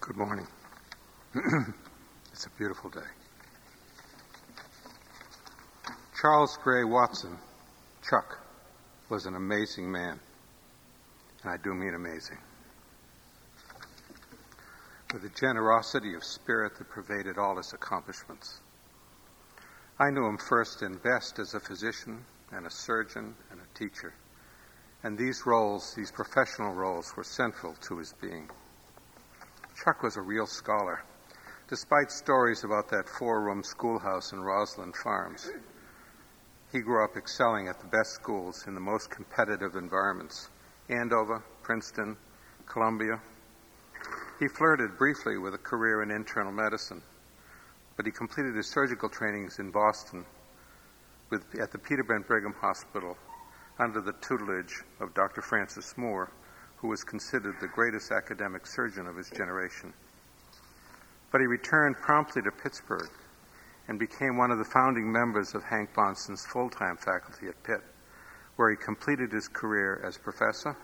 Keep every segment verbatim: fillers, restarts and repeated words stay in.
Good morning. It's a beautiful day. Charles Gray Watson, Chuck, was an amazing man, and I do mean amazing. With a generosity of spirit that pervaded all his accomplishments. I knew him first and best as a physician and a surgeon and a teacher, and these roles, these professional roles, were central to his being. Chuck was a real scholar. Despite stories about that four-room schoolhouse in Roslyn Farms, he grew up excelling at the best schools in the most competitive environments, Andover, Princeton, Columbia. He flirted briefly with a career in internal medicine, but he completed his surgical trainings in Boston with, at the Peter Brent Brigham Hospital under the tutelage of Doctor Francis Moore, who was considered the greatest academic surgeon of his generation. But he returned promptly to Pittsburgh and became one of the founding members of Hank Bonson's full-time faculty at Pitt, where he completed his career as professor,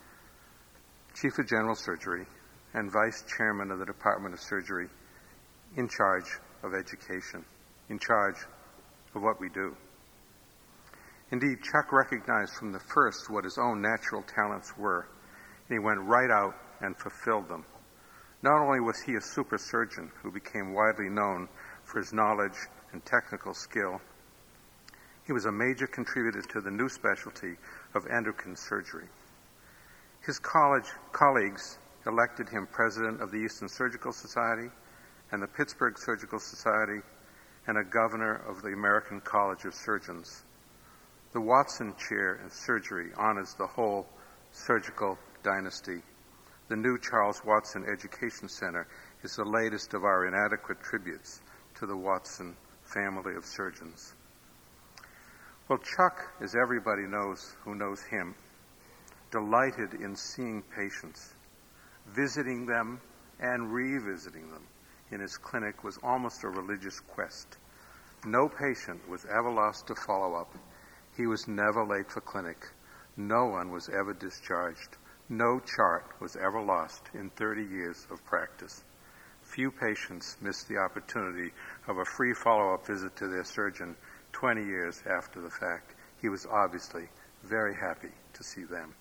chief of general surgery, and vice chairman of the Department of Surgery, in charge of education, in charge of what we do. Indeed, Chuck recognized from the first what his own natural talents were, and he went right out and fulfilled them. Not only was he a super surgeon who became widely known for his knowledge and technical skill, he was a major contributor to the new specialty of endocrine surgery. His college colleagues elected him president of the Eastern Surgical Society and the Pittsburgh Surgical Society and a governor of the American College of Surgeons. The Watson Chair in Surgery honors the whole surgical dynasty. The new Charles Watson Education Center is the latest of our inadequate tributes to the Watson family of surgeons. Well, Chuck, as everybody knows who knows him, delighted in seeing patients. Visiting them and revisiting them in his clinic was almost a religious quest. No patient was ever lost to follow-up. He was never late for clinic. No one was ever discharged. No chart was ever lost in thirty years of practice. Few patients missed the opportunity of a free follow-up visit to their surgeon twenty years after the fact. He was obviously very happy to see them.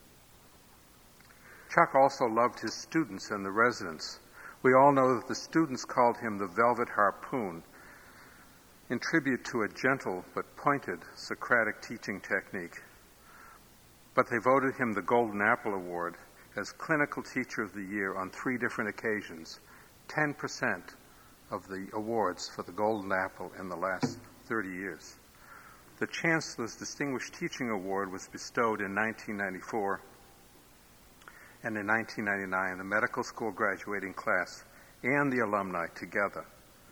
Chuck also loved his students and the residents. We all know that the students called him the Velvet Harpoon, in tribute to a gentle but pointed Socratic teaching technique. But they voted him the Golden Apple Award as Clinical Teacher of the Year on three different occasions, ten percent of the awards for the Golden Apple in the last thirty years. The Chancellor's Distinguished Teaching Award was bestowed in nineteen ninety-four, and in nineteen ninety-nine, the medical school graduating class and the alumni together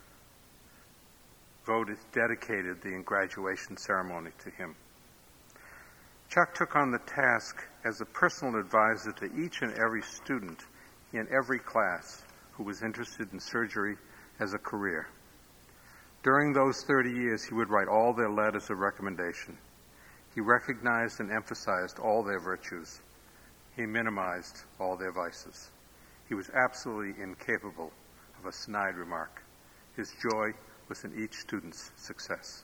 voted, dedicated the graduation ceremony to him. Chuck took on the task as a personal advisor to each and every student in every class who was interested in surgery as a career. During those thirty years, he would write all their letters of recommendation. He recognized and emphasized all their virtues. He minimized all their vices. He was absolutely incapable of a snide remark. His joy was in each student's success.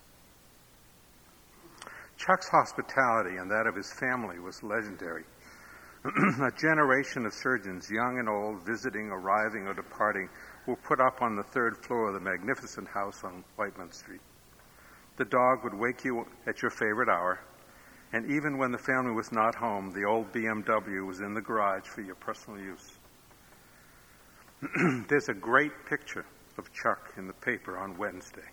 Chuck's hospitality and that of his family was legendary. A generation of surgeons, young and old, visiting, arriving, or departing, were put up on the third floor of the magnificent house on Whiteman Street. The dog would wake you at your favorite hour, and even when the family was not home, the old B M W was in the garage for your personal use. There's a great picture of Chuck in the paper on Wednesday.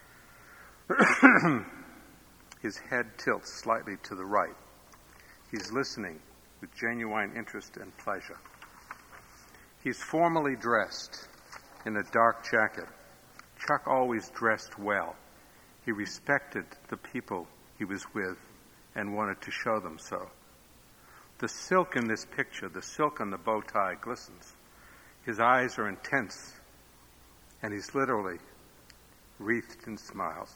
His head tilts slightly to the right. He's listening with genuine interest and pleasure. He's formally dressed in a dark jacket. Chuck always dressed well. He respected the people he was with and wanted to show them so. The silk in this picture, the silk on the bow tie, glistens. His eyes are intense, and he's literally wreathed in smiles.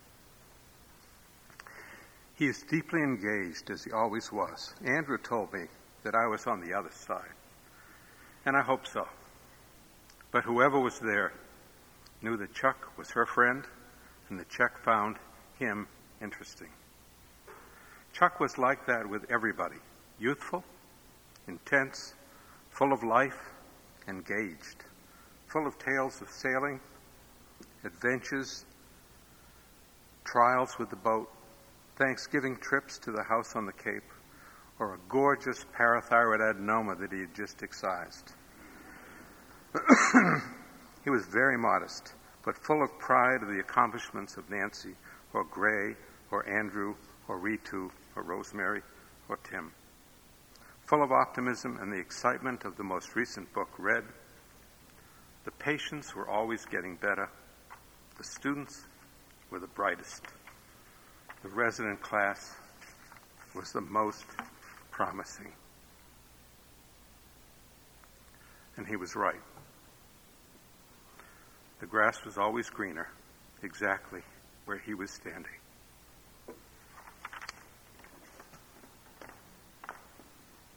He is deeply engaged, as he always was. Andrew told me that I was on the other side, and I hope so. But whoever was there knew that Chuck was her friend, and that Chuck found him interesting. Chuck was like that with everybody, youthful, intense, full of life, engaged, full of tales of sailing, adventures, trials with the boat, Thanksgiving trips to the house on the Cape, or a gorgeous parathyroid adenoma that he had just excised. He was very modest, but full of pride of the accomplishments of Nancy, or Gray, or Andrew, or Ritu, or Rosemary, or Tim. Full of optimism and the excitement of the most recent book read. The patients were always getting better. The students were the brightest. The resident class was the most promising. And he was right. The grass was always greener, exactly where he was standing.